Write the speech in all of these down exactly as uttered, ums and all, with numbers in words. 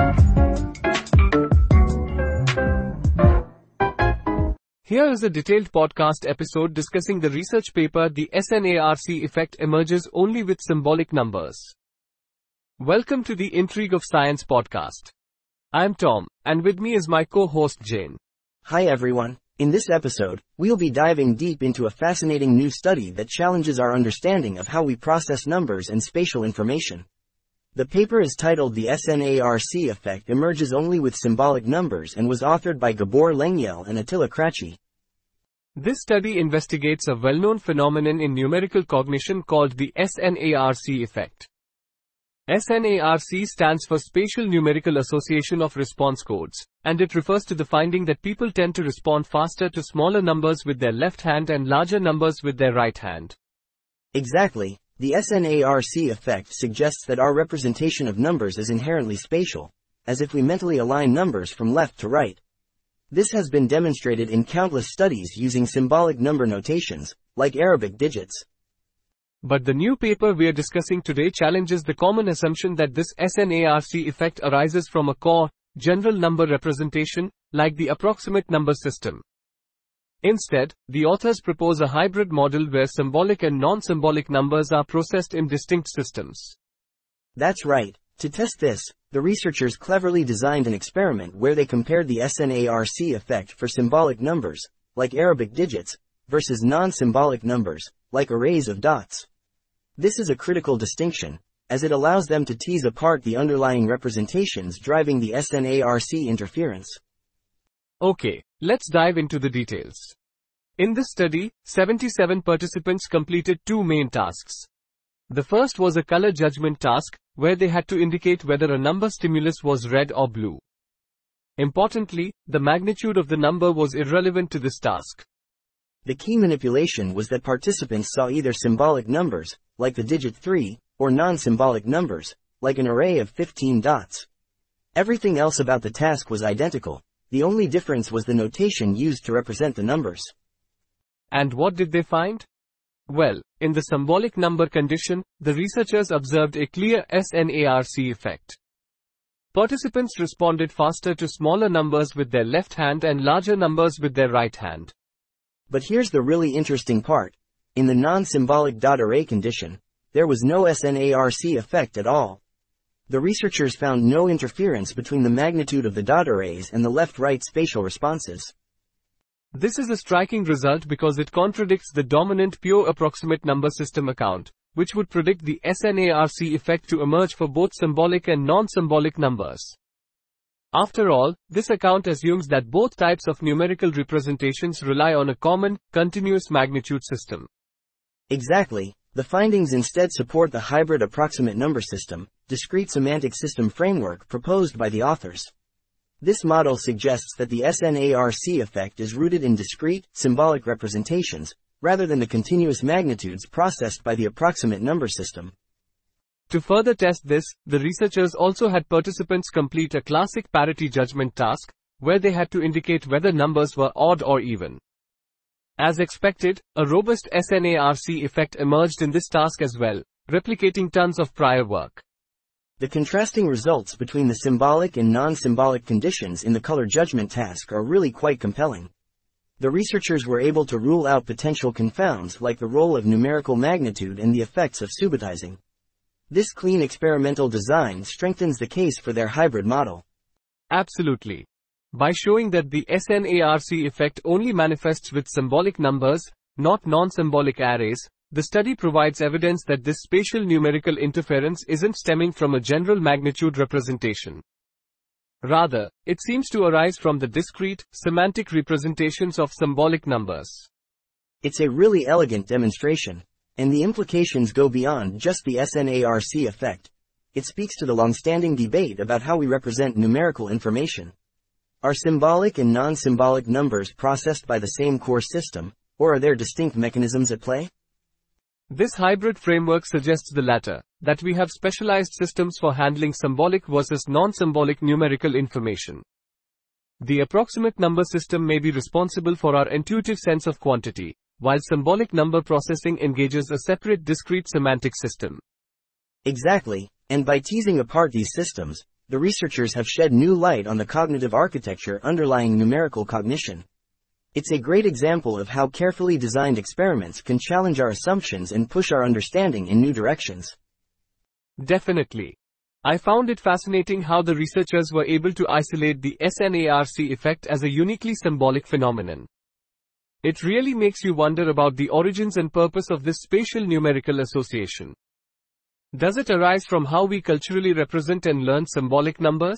Here is a detailed podcast episode discussing the research paper The SNARC Effect Emerges Only with Symbolic Numbers. Welcome to the Intrigue of Science podcast. I'm Tom, and with me is my co-host Jane. Hi everyone. In this episode, we'll be diving deep into a fascinating new study that challenges our understanding of how we process numbers and spatial information. The paper is titled The SNARC Effect Emerges Only with Symbolic Numbers and was authored by Gabor Lengyel and Attila Krachy. This study investigates a well-known phenomenon in numerical cognition called the SNARC effect. SNARC stands for Spatial Numerical Association of Response Codes, and it refers to the finding that people tend to respond faster to smaller numbers with their left hand and larger numbers with their right hand. Exactly. The SNARC effect suggests that our representation of numbers is inherently spatial, as if we mentally align numbers from left to right. This has been demonstrated in countless studies using symbolic number notations, like Arabic digits. But the new paper we are discussing today challenges the common assumption that this SNARC effect arises from a core, general number representation, like the approximate number system. Instead, the authors propose a hybrid model where symbolic and non-symbolic numbers are processed in distinct systems. That's right. To test this, the researchers cleverly designed an experiment where they compared the SNARC effect for symbolic numbers, like Arabic digits, versus non-symbolic numbers, like arrays of dots. This is a critical distinction, as it allows them to tease apart the underlying representations driving the SNARC interference. Okay, let's dive into the details. In this study, seventy-seven participants completed two main tasks. The first was a color judgment task, where they had to indicate whether a number stimulus was red or blue. Importantly, the magnitude of the number was irrelevant to this task. The key manipulation was that participants saw either symbolic numbers, like the digit three, or non-symbolic numbers, like an array of fifteen dots. Everything else about the task was identical. The only difference was the notation used to represent the numbers. And what did they find? Well, in the symbolic number condition, the researchers observed a clear SNARC effect. Participants responded faster to smaller numbers with their left hand and larger numbers with their right hand. But here's the really interesting part. In the non-symbolic dot array condition, there was no SNARC effect at all. The researchers found no interference between the magnitude of the dot arrays and the left-right spatial responses. This is a striking result because it contradicts the dominant pure approximate number system account, which would predict the SNARC effect to emerge for both symbolic and non-symbolic numbers. After all, this account assumes that both types of numerical representations rely on a common, continuous magnitude system. Exactly. The findings instead support the hybrid approximate number system, discrete semantic system framework proposed by the authors. This model suggests that the SNARC effect is rooted in discrete, symbolic representations, rather than the continuous magnitudes processed by the approximate number system. To further test this, the researchers also had participants complete a classic parity judgment task, where they had to indicate whether numbers were odd or even. As expected, a robust SNARC effect emerged in this task as well, replicating tons of prior work. The contrasting results between the symbolic and non-symbolic conditions in the color judgment task are really quite compelling. The researchers were able to rule out potential confounds like the role of numerical magnitude and the effects of subitizing. This clean experimental design strengthens the case for their hybrid model. Absolutely. By showing that the SNARC effect only manifests with symbolic numbers, not non-symbolic arrays, the study provides evidence that this spatial numerical interference isn't stemming from a general magnitude representation. Rather, it seems to arise from the discrete, semantic representations of symbolic numbers. It's a really elegant demonstration. And the implications go beyond just the SNARC effect. It speaks to the long-standing debate about how we represent numerical information. Are symbolic and non-symbolic numbers processed by the same core system, or are there distinct mechanisms at play? This hybrid framework suggests the latter, that we have specialized systems for handling symbolic versus non-symbolic numerical information. The approximate number system may be responsible for our intuitive sense of quantity, while symbolic number processing engages a separate discrete semantic system. Exactly, and by teasing apart these systems, the researchers have shed new light on the cognitive architecture underlying numerical cognition. It's a great example of how carefully designed experiments can challenge our assumptions and push our understanding in new directions. Definitely. I found it fascinating how the researchers were able to isolate the SNARC effect as a uniquely symbolic phenomenon. It really makes you wonder about the origins and purpose of this spatial numerical association. Does it arise from how we culturally represent and learn symbolic numbers?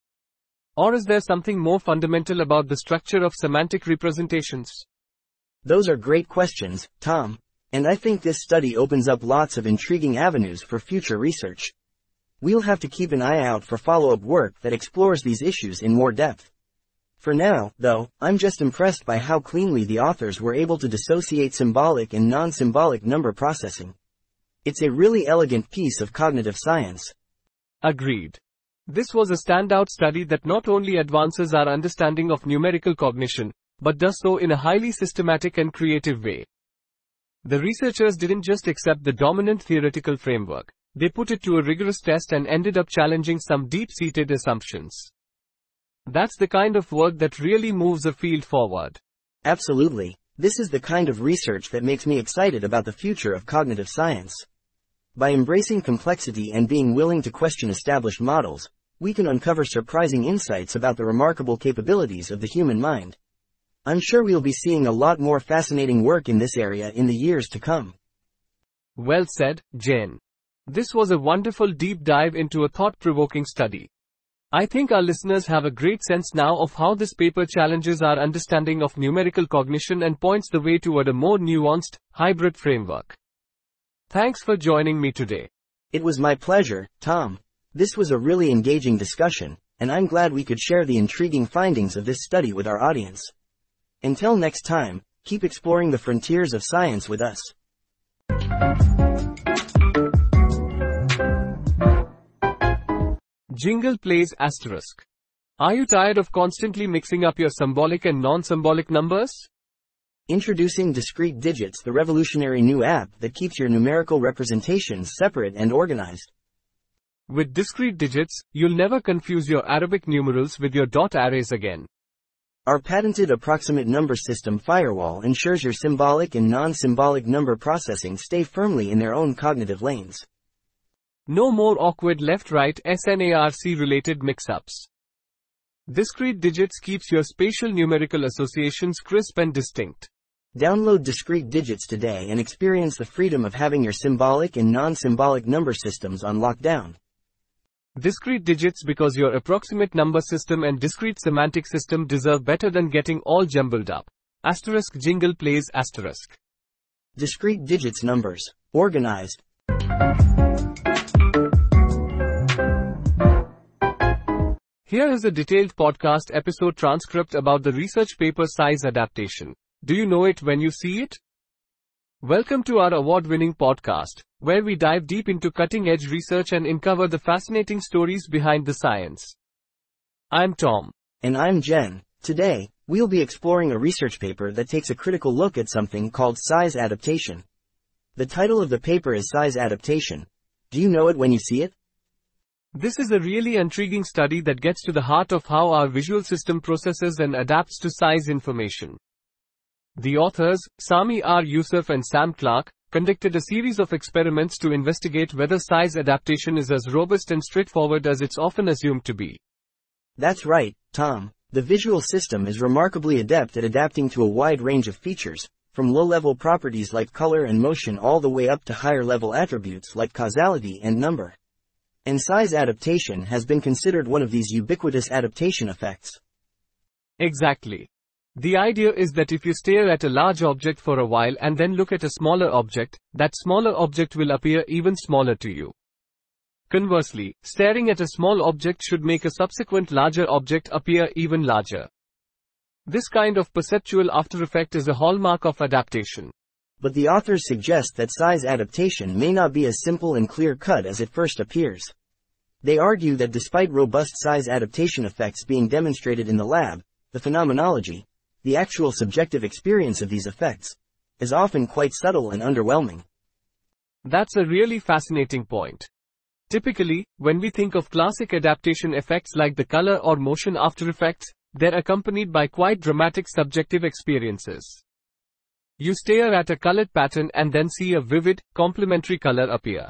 Or is there something more fundamental about the structure of semantic representations? Those are great questions, Tom, and I think this study opens up lots of intriguing avenues for future research. We'll have to keep an eye out for follow-up work that explores these issues in more depth. For now, though, I'm just impressed by how cleanly the authors were able to dissociate symbolic and non-symbolic number processing. It's a really elegant piece of cognitive science. Agreed. This was a standout study that not only advances our understanding of numerical cognition, but does so in a highly systematic and creative way. The researchers didn't just accept the dominant theoretical framework, they put it to a rigorous test and ended up challenging some deep-seated assumptions. That's the kind of work that really moves a field forward. Absolutely. This is the kind of research that makes me excited about the future of cognitive science. By embracing complexity and being willing to question established models, we can uncover surprising insights about the remarkable capabilities of the human mind. I'm sure we'll be seeing a lot more fascinating work in this area in the years to come. Well said, Jen. This was a wonderful deep dive into a thought-provoking study. I think our listeners have a great sense now of how this paper challenges our understanding of numerical cognition and points the way toward a more nuanced, hybrid framework. Thanks for joining me today. It was my pleasure, Tom. This was a really engaging discussion, and I'm glad we could share the intriguing findings of this study with our audience. Until next time, keep exploring the frontiers of science with us. Jingle plays asterisk. Are you tired of constantly mixing up your symbolic and non-symbolic numbers? Introducing Discrete Digits, the revolutionary new app that keeps your numerical representations separate and organized. With Discrete Digits, you'll never confuse your Arabic numerals with your dot arrays again. Our patented approximate number system firewall ensures your symbolic and non-symbolic number processing stay firmly in their own cognitive lanes. No more awkward left-right SNARC-related mix-ups. Discrete Digits keeps your spatial numerical associations crisp and distinct. Download Discrete Digits today and experience the freedom of having your symbolic and non-symbolic number systems on lockdown. Discrete Digits, because your approximate number system and discrete semantic system deserve better than getting all jumbled up. Asterisk jingle plays asterisk. Discrete Digits numbers. Organized. Here is a detailed podcast episode transcript about the research paper size adaptation. Do you know it when you see it? Welcome to our award-winning podcast, where we dive deep into cutting-edge research and uncover the fascinating stories behind the science. I'm Tom. And I'm Jen. Today, we'll be exploring a research paper that takes a critical look at something called size adaptation. The title of the paper is Size Adaptation. Do you know it when you see it? This is a really intriguing study that gets to the heart of how our visual system processes and adapts to size information. The authors, Sami R. Youssef and Sam Clark, conducted a series of experiments to investigate whether size adaptation is as robust and straightforward as it's often assumed to be. That's right, Tom. The visual system is remarkably adept at adapting to a wide range of features, from low-level properties like color and motion all the way up to higher-level attributes like causality and number. And size adaptation has been considered one of these ubiquitous adaptation effects. Exactly. The idea is that if you stare at a large object for a while and then look at a smaller object, that smaller object will appear even smaller to you. Conversely, staring at a small object should make a subsequent larger object appear even larger. This kind of perceptual aftereffect is a hallmark of adaptation. But the authors suggest that size adaptation may not be as simple and clear-cut as it first appears. They argue that despite robust size adaptation effects being demonstrated in the lab, the phenomenology, the actual subjective experience of these effects, is often quite subtle and underwhelming. That's a really fascinating point. Typically, when we think of classic adaptation effects like the color or motion after effects, they're accompanied by quite dramatic subjective experiences. You stare at a colored pattern and then see a vivid, complementary color appear.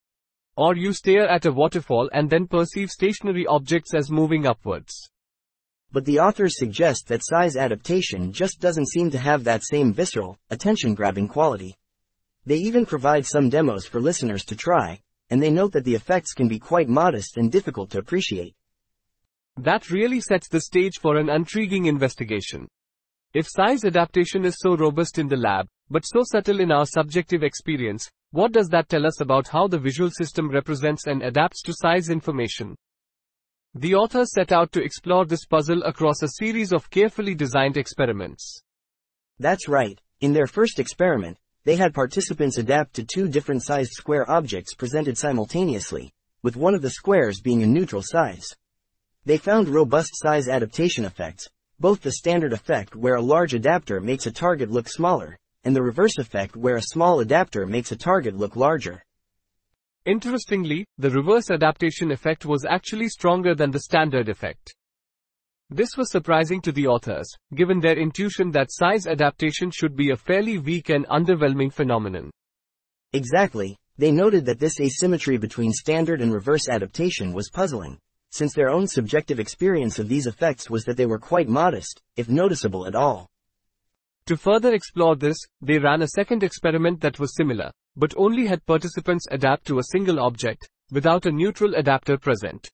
Or you stare at a waterfall and then perceive stationary objects as moving upwards. But the authors suggest that size adaptation just doesn't seem to have that same visceral, attention-grabbing quality. They even provide some demos for listeners to try, and they note that the effects can be quite modest and difficult to appreciate. That really sets the stage for an intriguing investigation. If size adaptation is so robust in the lab, but so subtle in our subjective experience, what does that tell us about how the visual system represents and adapts to size information? The authors set out to explore this puzzle across a series of carefully designed experiments. That's right. In their first experiment, they had participants adapt to two different sized square objects presented simultaneously, with one of the squares being a neutral size. They found robust size adaptation effects, both the standard effect where a large adapter makes a target look smaller, and the reverse effect where a small adapter makes a target look larger. Interestingly, the reverse adaptation effect was actually stronger than the standard effect. This was surprising to the authors, given their intuition that size adaptation should be a fairly weak and underwhelming phenomenon. Exactly, they noted that this asymmetry between standard and reverse adaptation was puzzling, since their own subjective experience of these effects was that they were quite modest, if noticeable at all. To further explore this, they ran a second experiment that was similar, but only had participants adapt to a single object, without a neutral adapter present.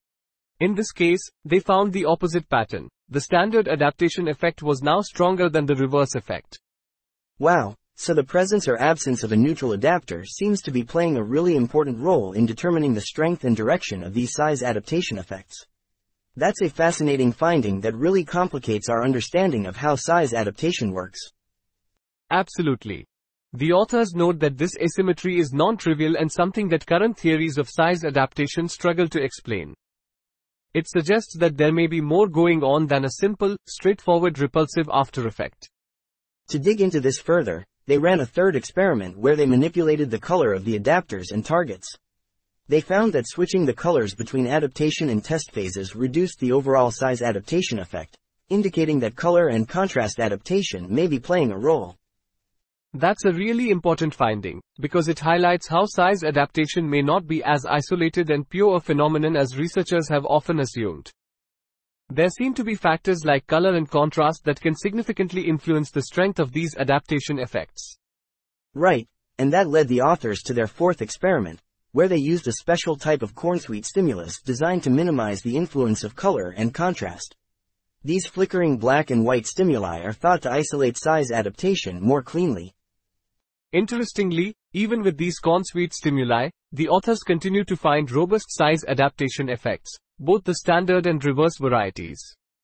In this case, they found the opposite pattern. The standard adaptation effect was now stronger than the reverse effect. Wow, so the presence or absence of a neutral adapter seems to be playing a really important role in determining the strength and direction of these size adaptation effects. That's a fascinating finding that really complicates our understanding of how size adaptation works. Absolutely. The authors note that this asymmetry is non-trivial and something that current theories of size adaptation struggle to explain. It suggests that there may be more going on than a simple, straightforward repulsive after effect. To dig into this further, they ran a third experiment where they manipulated the color of the adapters and targets. They found that switching the colors between adaptation and test phases reduced the overall size adaptation effect, indicating that color and contrast adaptation may be playing a role. That's a really important finding, because it highlights how size adaptation may not be as isolated and pure a phenomenon as researchers have often assumed. There seem to be factors like color and contrast that can significantly influence the strength of these adaptation effects. Right, and that led the authors to their fourth experiment, where they used a special type of cornsweet stimulus designed to minimize the influence of color and contrast. These flickering black and white stimuli are thought to isolate size adaptation more cleanly. Interestingly, even with these cornsweet stimuli, the authors continue to find robust size adaptation effects, both the standard and reverse varieties.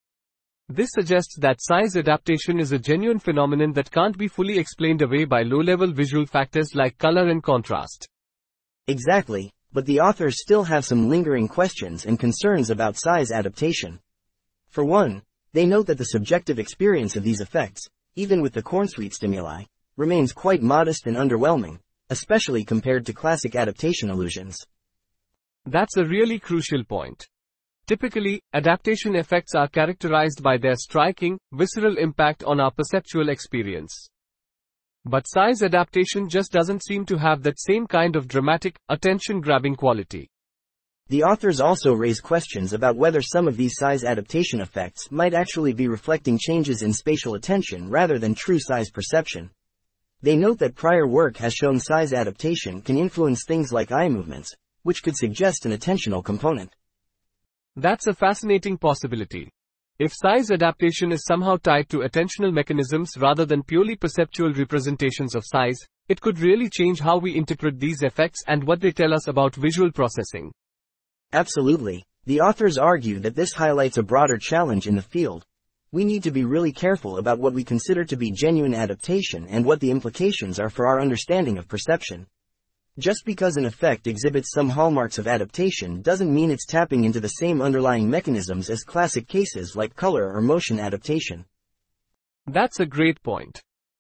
This suggests that size adaptation is a genuine phenomenon that can't be fully explained away by low-level visual factors like color and contrast. Exactly, but the authors still have some lingering questions and concerns about size adaptation. For one, they note that the subjective experience of these effects, even with the cornsweet stimuli, remains quite modest and underwhelming, especially compared to classic adaptation illusions. That's a really crucial point. Typically, adaptation effects are characterized by their striking, visceral impact on our perceptual experience. But size adaptation just doesn't seem to have that same kind of dramatic, attention-grabbing quality. The authors also raise questions about whether some of these size adaptation effects might actually be reflecting changes in spatial attention rather than true size perception. They note that prior work has shown size adaptation can influence things like eye movements, which could suggest an attentional component. That's a fascinating possibility. If size adaptation is somehow tied to attentional mechanisms rather than purely perceptual representations of size, it could really change how we interpret these effects and what they tell us about visual processing. Absolutely. The authors argue that this highlights a broader challenge in the field. We need to be really careful about what we consider to be genuine adaptation and what the implications are for our understanding of perception. Just because an effect exhibits some hallmarks of adaptation doesn't mean it's tapping into the same underlying mechanisms as classic cases like color or motion adaptation. That's a great point.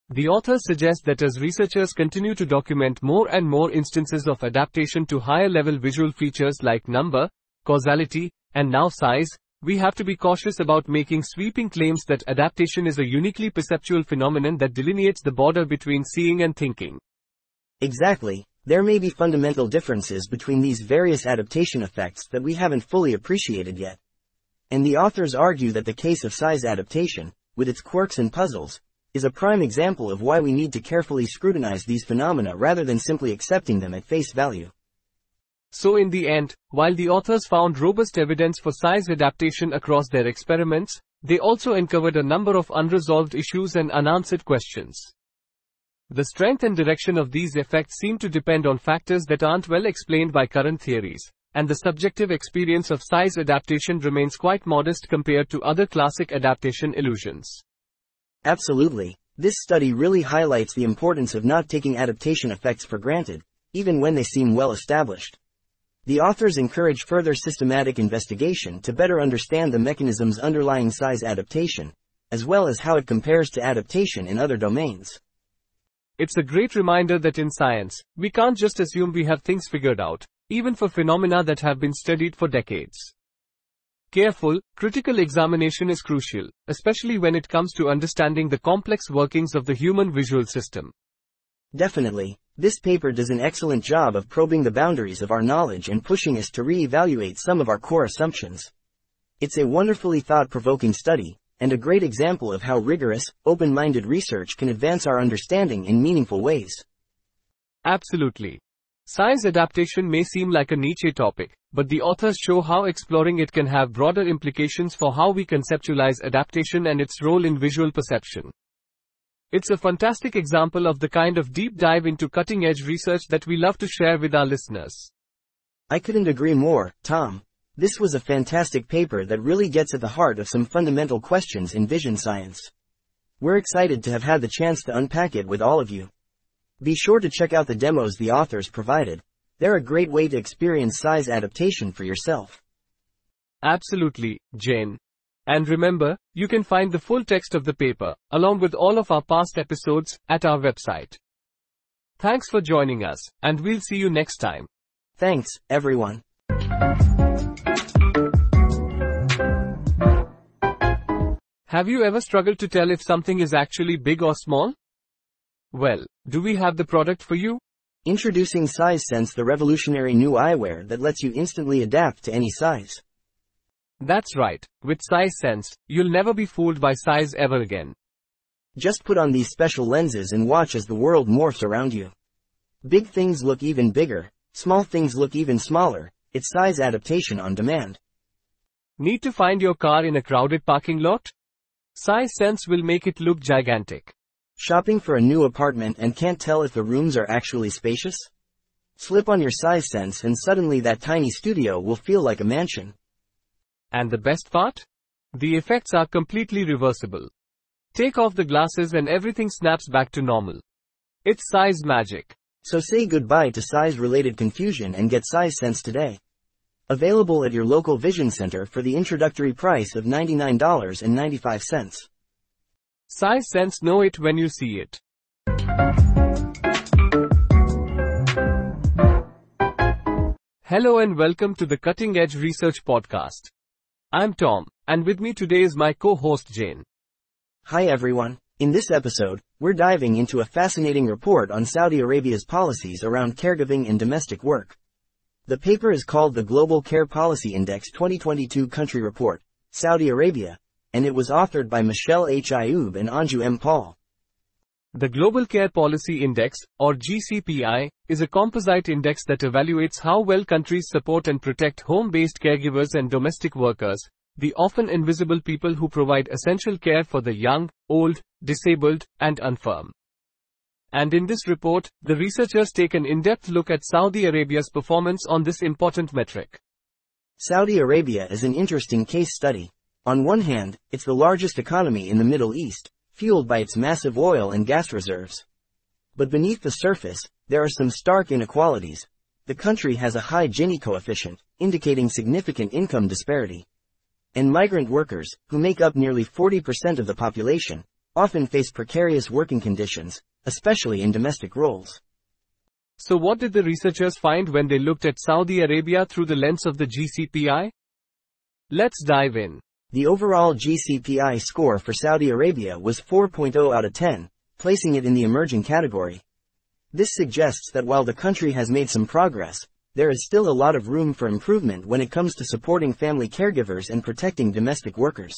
The authors suggest that as researchers continue to document more and more instances of adaptation to higher-level visual features like number, causality, and now size, we have to be cautious about making sweeping claims that adaptation is a uniquely perceptual phenomenon that delineates the border between seeing and thinking. Exactly. There may be fundamental differences between these various adaptation effects that we haven't fully appreciated yet. And the authors argue that the case of size adaptation, with its quirks and puzzles, is a prime example of why we need to carefully scrutinize these phenomena rather than simply accepting them at face value. So in the end, while the authors found robust evidence for size adaptation across their experiments, they also uncovered a number of unresolved issues and unanswered questions. The strength and direction of these effects seem to depend on factors that aren't well explained by current theories, and the subjective experience of size adaptation remains quite modest compared to other classic adaptation illusions. Absolutely. This study really highlights the importance of not taking adaptation effects for granted, even when they seem well established. The authors encourage further systematic investigation to better understand the mechanisms underlying size adaptation, as well as how it compares to adaptation in other domains. It's a great reminder that in science, we can't just assume we have things figured out, even for phenomena that have been studied for decades. Careful, critical examination is crucial, especially when it comes to understanding the complex workings of the human visual system. Definitely, this paper does an excellent job of probing the boundaries of our knowledge and pushing us to re-evaluate some of our core assumptions. It's a wonderfully thought-provoking study, and a great example of how rigorous, open-minded research can advance our understanding in meaningful ways. Absolutely. Size adaptation may seem like a niche topic, but the authors show how exploring it can have broader implications for how we conceptualize adaptation and its role in visual perception. It's a fantastic example of the kind of deep dive into cutting-edge research that we love to share with our listeners. I couldn't agree more, Tom. This was a fantastic paper that really gets at the heart of some fundamental questions in vision science. We're excited to have had the chance to unpack it with all of you. Be sure to check out the demos the authors provided. They're a great way to experience size adaptation for yourself. Absolutely, Jane. And remember, you can find the full text of the paper, along with all of our past episodes, at our website. Thanks for joining us, and we'll see you next time. Thanks, everyone. Have you ever struggled to tell if something is actually big or small? Well, do we have the product for you? Introducing SizeSense, the revolutionary new eyewear that lets you instantly adapt to any size. That's right. With SizeSense, you'll never be fooled by size ever again. Just put on these special lenses and watch as the world morphs around you. Big things look even bigger, small things look even smaller. It's size adaptation on demand. Need to find your car in a crowded parking lot? SizeSense will make it look gigantic. Shopping for a new apartment and can't tell if the rooms are actually spacious? Slip on your SizeSense and suddenly that tiny studio will feel like a mansion. And the best part? The effects are completely reversible. Take off the glasses and everything snaps back to normal. It's size magic. So say goodbye to size-related confusion and get SizeSense today. Available at your local vision center for the introductory price of ninety-nine dollars and ninety-five cents. SizeSense, know it when you see it. Hello and welcome to the Cutting Edge Research Podcast. I'm Tom, and with me today is my co-host Jane. Hi everyone. In this episode, we're diving into a fascinating report on Saudi Arabia's policies around caregiving and domestic work. The paper is called the Global Care Policy Index twenty twenty-two Country Report, Saudi Arabia, and it was authored by Michelle H. Ayoub and Anju M. Paul. The Global Care Policy Index, or G C P I, is a composite index that evaluates how well countries support and protect home-based caregivers and domestic workers, the often invisible people who provide essential care for the young, old, disabled, and infirm. And in this report, the researchers take an in-depth look at Saudi Arabia's performance on this important metric. Saudi Arabia is an interesting case study. On one hand, it's the largest economy in the Middle East, fueled by its massive oil and gas reserves. But beneath the surface, there are some stark inequalities. The country has a high Gini coefficient, indicating significant income disparity. And migrant workers, who make up nearly forty percent of the population, often face precarious working conditions, especially in domestic roles. So what did the researchers find when they looked at Saudi Arabia through the lens of the G C P I? Let's dive in. The overall G C P I score for Saudi Arabia was four point zero out of ten, placing it in the emerging category. This suggests that while the country has made some progress, there is still a lot of room for improvement when it comes to supporting family caregivers and protecting domestic workers.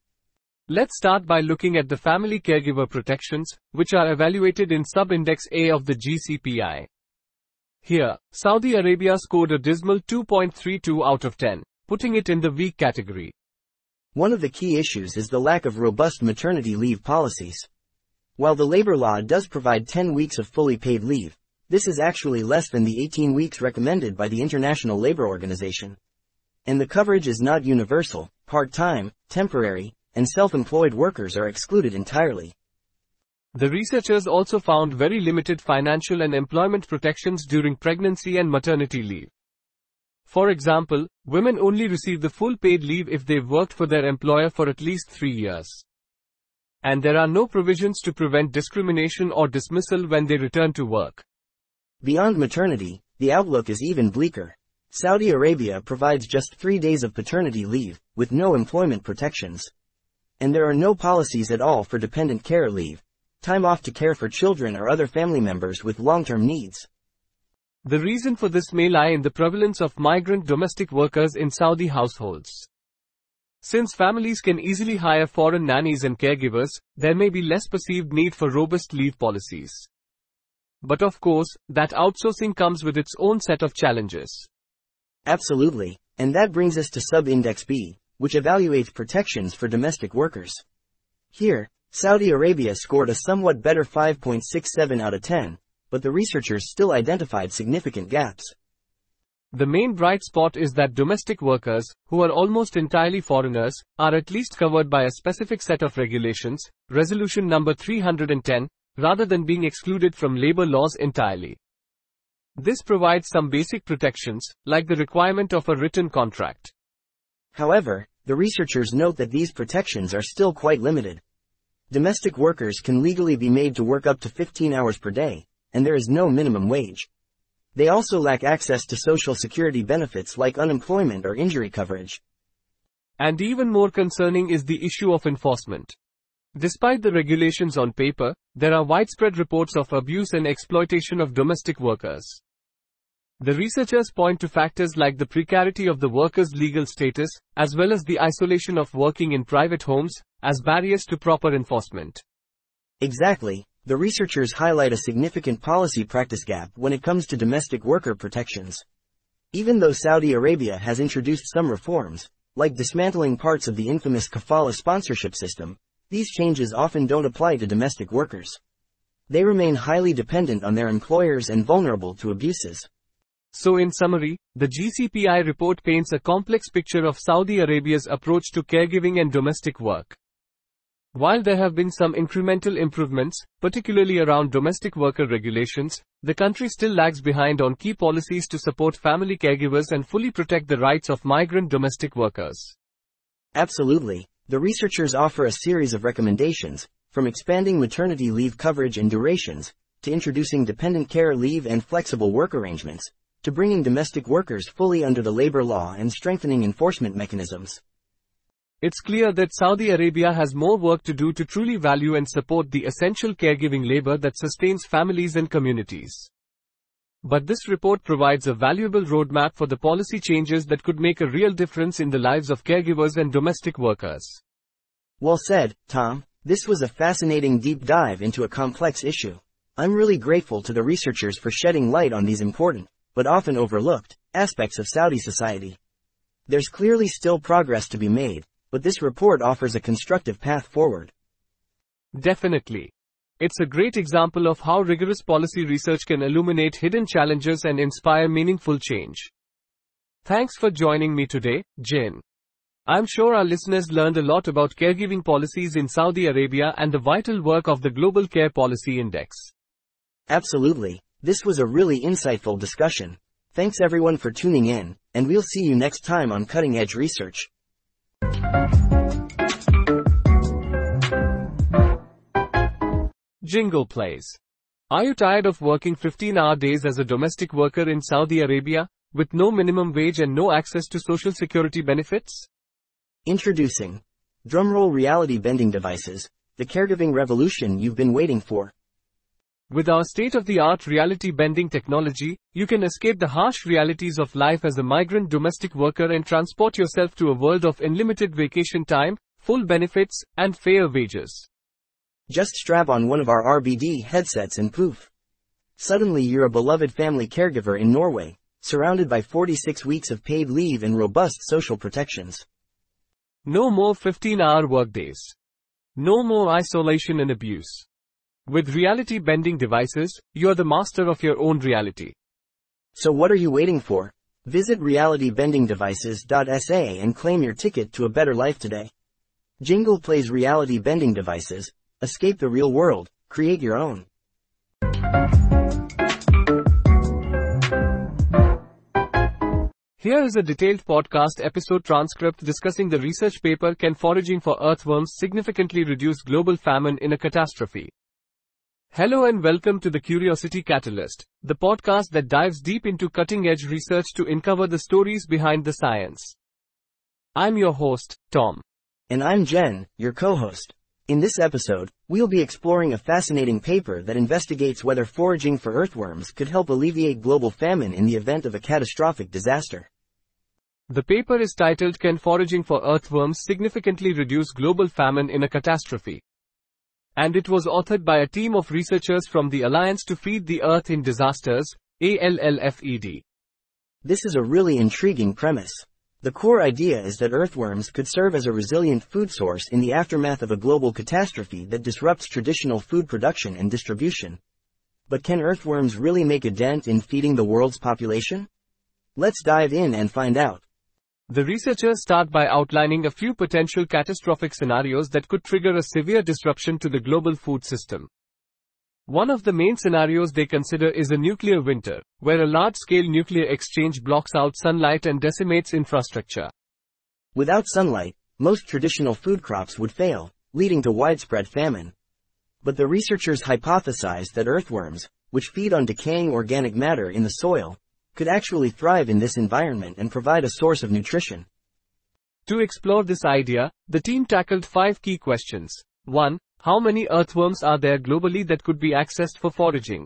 Let's start by looking at the family caregiver protections, which are evaluated in sub-index A of the G C P I. Here, Saudi Arabia scored a dismal two point three two out of ten, putting it in the weak category. One of the key issues is the lack of robust maternity leave policies. While the labor law does provide ten weeks of fully paid leave, this is actually less than the eighteen weeks recommended by the International Labor Organization. And the coverage is not universal. Part-time, temporary, and self-employed workers are excluded entirely. The researchers also found very limited financial and employment protections during pregnancy and maternity leave. For example, women only receive the full paid leave if they've worked for their employer for at least three years. And there are no provisions to prevent discrimination or dismissal when they return to work. Beyond maternity, the outlook is even bleaker. Saudi Arabia provides just three days of paternity leave, with no employment protections. And there are no policies at all for dependent care leave, time off to care for children or other family members with long-term needs. The reason for this may lie in the prevalence of migrant domestic workers in Saudi households. Since families can easily hire foreign nannies and caregivers, there may be less perceived need for robust leave policies. But of course, that outsourcing comes with its own set of challenges. Absolutely, and that brings us to sub-index B, which evaluates protections for domestic workers. Here, Saudi Arabia scored a somewhat better five point six seven out of ten, but the researchers still identified significant gaps. The main bright spot is that domestic workers, who are almost entirely foreigners, are at least covered by a specific set of regulations, resolution number three hundred ten, rather than being excluded from labor laws entirely. This provides some basic protections, like the requirement of a written contract. However, the researchers note that these protections are still quite limited. Domestic workers can legally be made to work up to fifteen hours per day, and there is no minimum wage. They also lack access to social security benefits like unemployment or injury coverage. And even more concerning is the issue of enforcement. Despite the regulations on paper, there are widespread reports of abuse and exploitation of domestic workers. The researchers point to factors like the precarity of the workers' legal status, as well as the isolation of working in private homes, as barriers to proper enforcement. Exactly. The researchers highlight a significant policy practice gap when it comes to domestic worker protections. Even though Saudi Arabia has introduced some reforms, like dismantling parts of the infamous kafala sponsorship system, these changes often don't apply to domestic workers. They remain highly dependent on their employers and vulnerable to abuses. So in summary, the G C P I report paints a complex picture of Saudi Arabia's approach to caregiving and domestic work. While there have been some incremental improvements, particularly around domestic worker regulations, the country still lags behind on key policies to support family caregivers and fully protect the rights of migrant domestic workers. Absolutely. The researchers offer a series of recommendations, from expanding maternity leave coverage and durations, to introducing dependent care leave and flexible work arrangements, to bringing domestic workers fully under the labor law and strengthening enforcement mechanisms. It's clear that Saudi Arabia has more work to do to truly value and support the essential caregiving labor that sustains families and communities. But this report provides a valuable roadmap for the policy changes that could make a real difference in the lives of caregivers and domestic workers. Well said, Tom. This was a fascinating deep dive into a complex issue. I'm really grateful to the researchers for shedding light on these important, but often overlooked, aspects of Saudi society. There's clearly still progress to be made, but this report offers a constructive path forward. Definitely. It's a great example of how rigorous policy research can illuminate hidden challenges and inspire meaningful change. Thanks for joining me today, Jin. I'm sure our listeners learned a lot about caregiving policies in Saudi Arabia and the vital work of the Global Care Policy Index. Absolutely. This was a really insightful discussion. Thanks everyone for tuning in, and we'll see you next time on Cutting Edge Research. Jingle plays. Are you tired of working fifteen-hour days as a domestic worker in Saudi Arabia, with no minimum wage and no access to social security benefits? Introducing Drumroll Reality Bending Devices, the caregiving revolution you've been waiting for. With our state-of-the-art reality bending technology, you can escape the harsh realities of life as a migrant domestic worker and transport yourself to a world of unlimited vacation time, full benefits, and fair wages. Just strap on one of our R B D headsets and poof. Suddenly you're a beloved family caregiver in Norway, surrounded by forty-six weeks of paid leave and robust social protections. No more fifteen-hour workdays. No more isolation and abuse. With reality bending devices, you're the master of your own reality. So what are you waiting for? Visit reality bending devices dot S A and claim your ticket to a better life today. Jingle plays Reality Bending Devices. Escape the real world, create your own. Here is a detailed podcast episode transcript discussing the research paper Can Foraging for Earthworms Significantly Reduce Global Famine in a Catastrophe? Hello and welcome to the Curiosity Catalyst, the podcast that dives deep into cutting-edge research to uncover the stories behind the science. I'm your host, Tom. And I'm Jen, your co-host. In this episode, we'll be exploring a fascinating paper that investigates whether foraging for earthworms could help alleviate global famine in the event of a catastrophic disaster. The paper is titled Can Foraging for Earthworms Significantly Reduce Global Famine in a Catastrophe? And it was authored by a team of researchers from the Alliance to Feed the Earth in Disasters, A L L F E D. This is a really intriguing premise. The core idea is that earthworms could serve as a resilient food source in the aftermath of a global catastrophe that disrupts traditional food production and distribution. But can earthworms really make a dent in feeding the world's population? Let's dive in and find out. The researchers start by outlining a few potential catastrophic scenarios that could trigger a severe disruption to the global food system. One of the main scenarios they consider is a nuclear winter, where a large-scale nuclear exchange blocks out sunlight and decimates infrastructure. Without sunlight, most traditional food crops would fail, leading to widespread famine. But the researchers hypothesized that earthworms, which feed on decaying organic matter in the soil, could actually thrive in this environment and provide a source of nutrition. To explore this idea, the team tackled five key questions. one. How many earthworms are there globally that could be accessed for foraging?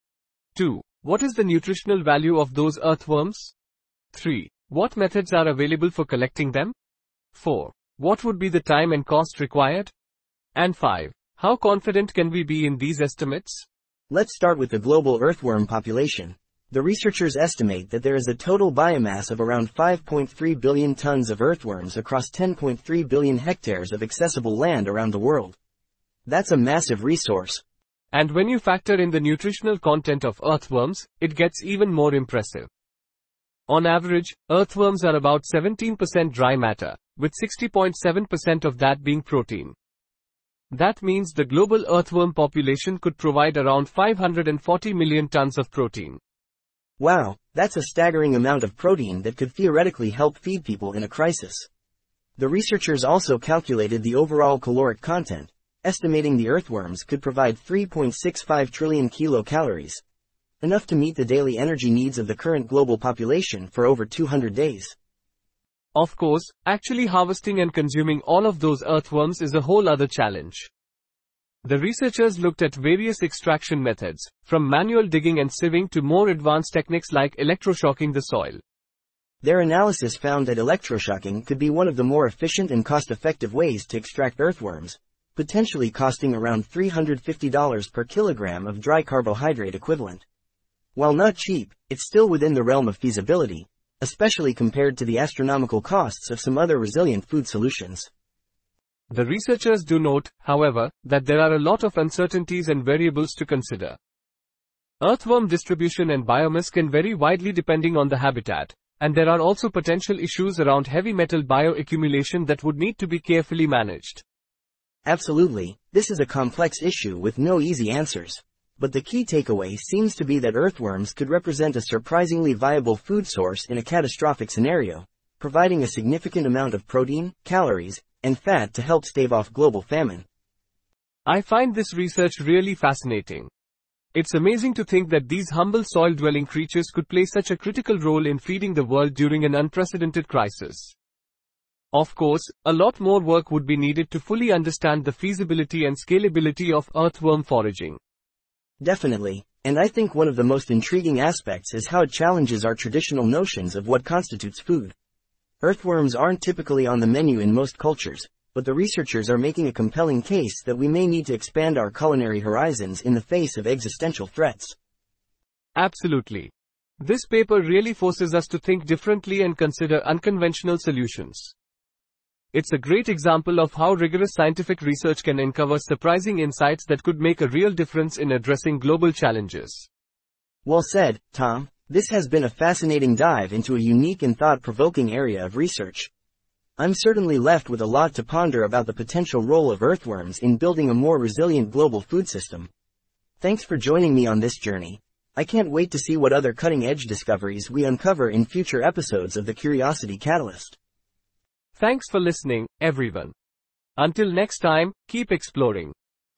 two. What is the nutritional value of those earthworms? three. What methods are available for collecting them? four. What would be the time and cost required? And five. How confident can we be in these estimates? Let's start with the global earthworm population. The researchers estimate that there is a total biomass of around five point three billion tons of earthworms across ten point three billion hectares of accessible land around the world. That's a massive resource. And when you factor in the nutritional content of earthworms, it gets even more impressive. On average, earthworms are about seventeen percent dry matter, with sixty point seven percent of that being protein. That means the global earthworm population could provide around five hundred forty million tons of protein. Wow, that's a staggering amount of protein that could theoretically help feed people in a crisis. The researchers also calculated the overall caloric content, estimating the earthworms could provide three point six five trillion kilocalories, enough to meet the daily energy needs of the current global population for over two hundred days. Of course, actually harvesting and consuming all of those earthworms is a whole other challenge. The researchers looked at various extraction methods, from manual digging and sieving to more advanced techniques like electroshocking the soil. Their analysis found that electroshocking could be one of the more efficient and cost-effective ways to extract earthworms, potentially costing around three hundred fifty dollars per kilogram of dry carbohydrate equivalent. While not cheap, it's still within the realm of feasibility, especially compared to the astronomical costs of some other resilient food solutions. The researchers do note, however, that there are a lot of uncertainties and variables to consider. Earthworm distribution and biomass can vary widely depending on the habitat, and there are also potential issues around heavy metal bioaccumulation that would need to be carefully managed. Absolutely, this is a complex issue with no easy answers. But the key takeaway seems to be that earthworms could represent a surprisingly viable food source in a catastrophic scenario, providing a significant amount of protein, calories, and fat to help stave off global famine. I find this research really fascinating. It's amazing to think that these humble soil-dwelling creatures could play such a critical role in feeding the world during an unprecedented crisis. Of course, a lot more work would be needed to fully understand the feasibility and scalability of earthworm foraging. Definitely, and I think one of the most intriguing aspects is how it challenges our traditional notions of what constitutes food. Earthworms aren't typically on the menu in most cultures, but the researchers are making a compelling case that we may need to expand our culinary horizons in the face of existential threats. Absolutely. This paper really forces us to think differently and consider unconventional solutions. It's a great example of how rigorous scientific research can uncover surprising insights that could make a real difference in addressing global challenges. Well said, Tom. This has been a fascinating dive into a unique and thought-provoking area of research. I'm certainly left with a lot to ponder about the potential role of earthworms in building a more resilient global food system. Thanks for joining me on this journey. I can't wait to see what other cutting-edge discoveries we uncover in future episodes of the Curiosity Catalyst. Thanks for listening, everyone. Until next time, keep exploring.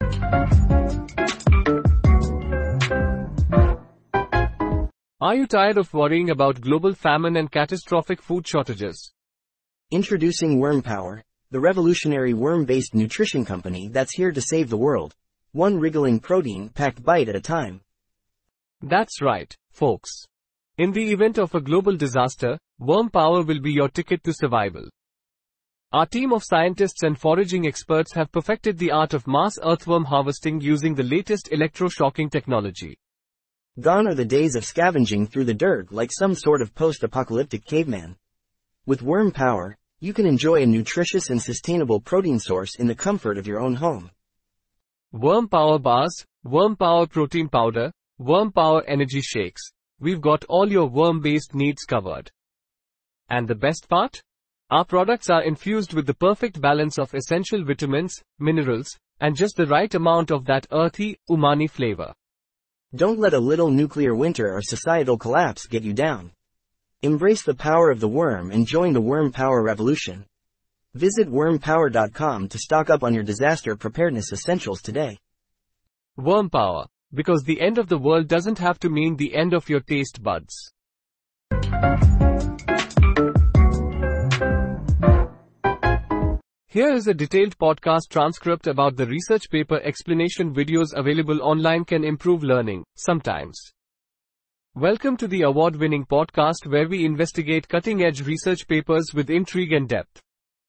Are you tired of worrying about global famine and catastrophic food shortages? Introducing WormPower, the revolutionary worm-based nutrition company that's here to save the world. One wriggling protein-packed bite at a time. That's right, folks. In the event of a global disaster, WormPower will be your ticket to survival. Our team of scientists and foraging experts have perfected the art of mass earthworm harvesting using the latest electroshocking technology. Gone are the days of scavenging through the dirt like some sort of post-apocalyptic caveman. With WormPower, you can enjoy a nutritious and sustainable protein source in the comfort of your own home. WormPower bars, WormPower protein powder, WormPower energy shakes. We've got all your worm-based needs covered. And the best part? Our products are infused with the perfect balance of essential vitamins, minerals, and just the right amount of that earthy, umami flavor. Don't let a little nuclear winter or societal collapse get you down. Embrace the power of the worm and join the WormPower revolution. Visit worm power dot com to stock up on your disaster preparedness essentials today. WormPower, because the end of the world doesn't have to mean the end of your taste buds. Here is a detailed podcast transcript about the research paper. Explanation videos available online can improve learning, sometimes. Welcome to the award-winning podcast where we investigate cutting-edge research papers with intrigue and depth.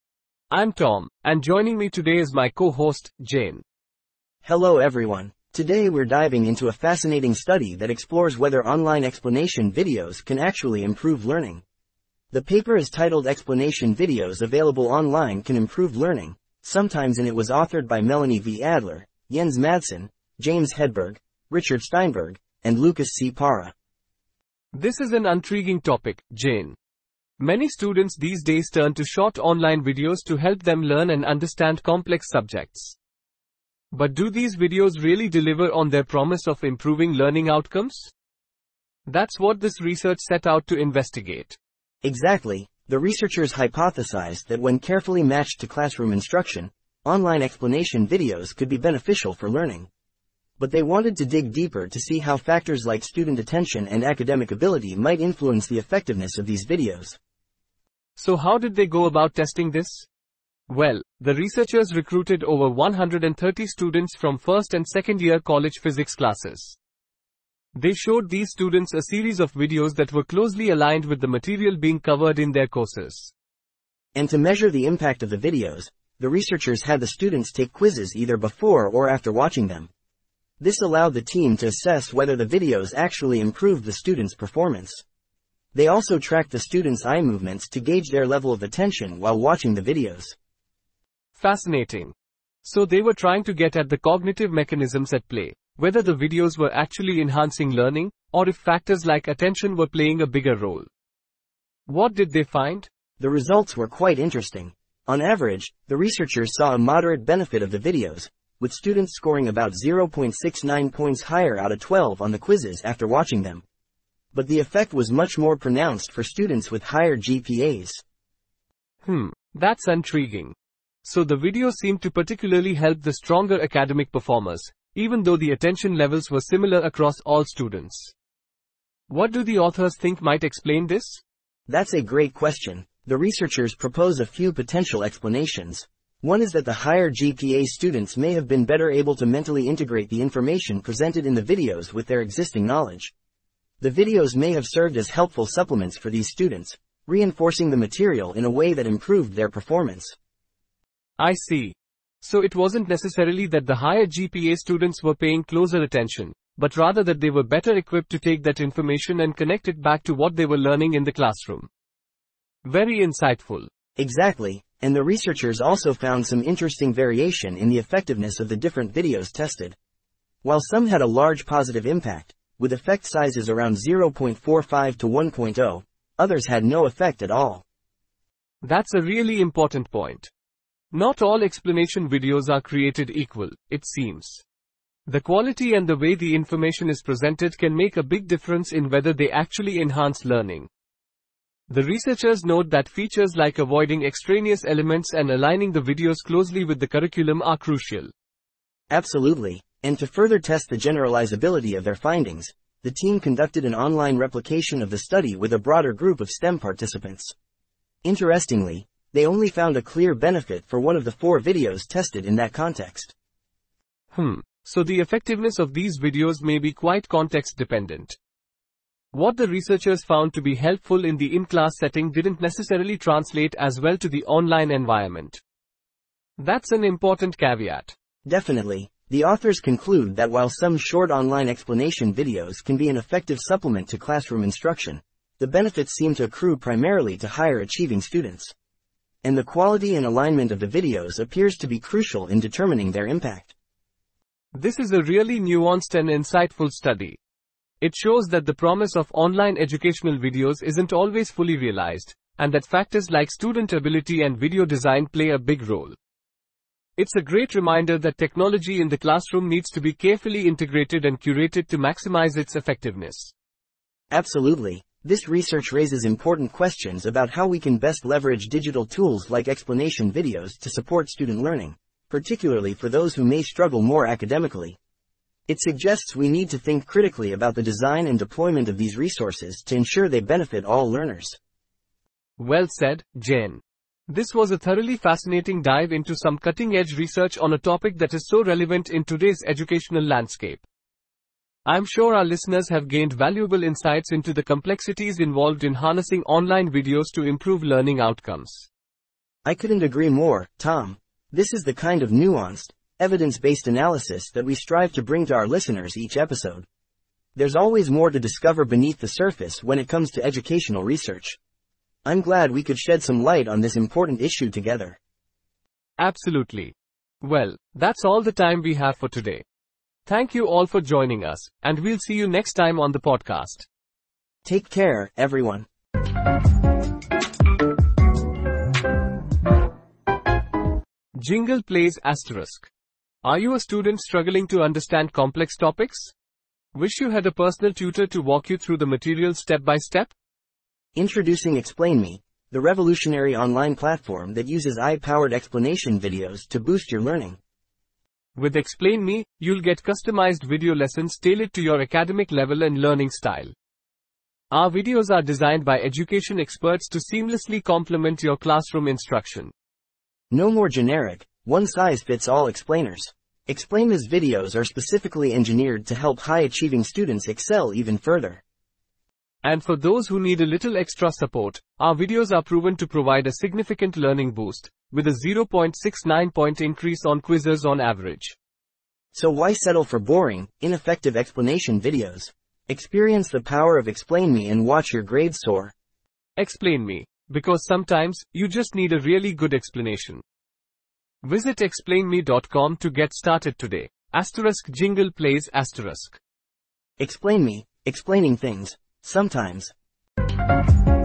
I'm Tom, and joining me today is my co-host, Jane. Hello everyone. Today we're diving into a fascinating study that explores whether online explanation videos can actually improve learning. The paper is titled Explanation Videos Available Online Can Improve Learning, sometimes and it was authored by Melanie V. Adler, Jens Madsen, James Hedberg, Richard Steinberg, and Lucas C. Parra. This is an intriguing topic, Jane. Many students these days turn to short online videos to help them learn and understand complex subjects. But do these videos really deliver on their promise of improving learning outcomes? That's what this research set out to investigate. Exactly. The researchers hypothesized that when carefully matched to classroom instruction, online explanation videos could be beneficial for learning. But they wanted to dig deeper to see how factors like student attention and academic ability might influence the effectiveness of these videos. So how did they go about testing this? Well, the researchers recruited over one hundred thirty students from first and second year college physics classes. They showed these students a series of videos that were closely aligned with the material being covered in their courses. And to measure the impact of the videos, the researchers had the students take quizzes either before or after watching them. This allowed the team to assess whether the videos actually improved the students' performance. They also tracked the students' eye movements to gauge their level of attention while watching the videos. Fascinating. So they were trying to get at the cognitive mechanisms at play, whether the videos were actually enhancing learning, or if factors like attention were playing a bigger role. What did they find? The results were quite interesting. On average, the researchers saw a moderate benefit of the videos, with students scoring about zero point six nine points higher out of twelve on the quizzes after watching them. But the effect was much more pronounced for students with higher G P As. Hmm, that's intriguing. so the videos seemed to particularly help the stronger academic performers, even though the attention levels were similar across all students. What do the authors think might explain this? That's a great question. The researchers propose a few potential explanations. One is that the higher G P A students may have been better able to mentally integrate the information presented in the videos with their existing knowledge. The videos may have served as helpful supplements for these students, reinforcing the material in a way that improved their performance. I see. So it wasn't necessarily that the higher G P A students were paying closer attention, but rather that they were better equipped to take that information and connect it back to what they were learning in the classroom. Very insightful. Exactly, and the researchers also found some interesting variation in the effectiveness of the different videos tested. While some had a large positive impact, with effect sizes around zero point four five to one point zero, others had no effect at all. That's a really important point. Not all explanation videos are created equal, it seems. The quality and the way the information is presented can make a big difference in whether they actually enhance learning. The researchers note that features like avoiding extraneous elements and aligning the videos closely with the curriculum are crucial. Absolutely, and to further test the generalizability of their findings, the team conducted an online replication of the study with a broader group of STEM participants. Interestingly, they only found a clear benefit for one of the four videos tested in that context. Hmm, so the effectiveness of these videos may be quite context-dependent. What the researchers found to be helpful in the in-class setting didn't necessarily translate as well to the online environment. That's an important caveat. Definitely. The authors conclude that while some short online explanation videos can be an effective supplement to classroom instruction, the benefits seem to accrue primarily to higher achieving students. And the quality and alignment of the videos appears to be crucial in determining their impact. This is a really nuanced and insightful study. It shows that the promise of online educational videos isn't always fully realized, and that factors like student ability and video design play a big role. It's a great reminder that technology in the classroom needs to be carefully integrated and curated to maximize its effectiveness. Absolutely. This research raises important questions about how we can best leverage digital tools like explanation videos to support student learning, particularly for those who may struggle more academically. It suggests we need to think critically about the design and deployment of these resources to ensure they benefit all learners. Well said, Jen. This was a thoroughly fascinating dive into some cutting-edge research on a topic that is so relevant in today's educational landscape. I'm sure our listeners have gained valuable insights into the complexities involved in harnessing online videos to improve learning outcomes. I couldn't agree more, Tom. This is the kind of nuanced, evidence-based analysis that we strive to bring to our listeners each episode. There's always more to discover beneath the surface when it comes to educational research. I'm glad we could shed some light on this important issue together. Absolutely. Well, that's all the time we have for today. Thank you all for joining us, and we'll see you next time on the podcast. Take care, everyone. Jingle plays asterisk. Are you a student struggling to understand complex topics? Wish you had a personal tutor to walk you through the material step by step? Introducing Explain Me, the revolutionary online platform that uses A I-powered explanation videos to boost your learning. With Explain Me, you'll get customized video lessons tailored to your academic level and learning style. Our videos are designed by education experts to seamlessly complement your classroom instruction. No more generic, one-size-fits-all explainers. Explain Me's videos are specifically engineered to help high-achieving students excel even further. And for those who need a little extra support, our videos are proven to provide a significant learning boost, with a zero point six nine point increase on quizzes on average. So why settle for boring, ineffective explanation videos? Experience the power of Explain Me and watch your grades soar. Explain Me, because sometimes, you just need a really good explanation. Visit explain me dot com to get started today. Asterisk jingle plays asterisk. Explain Me, explaining things, sometimes.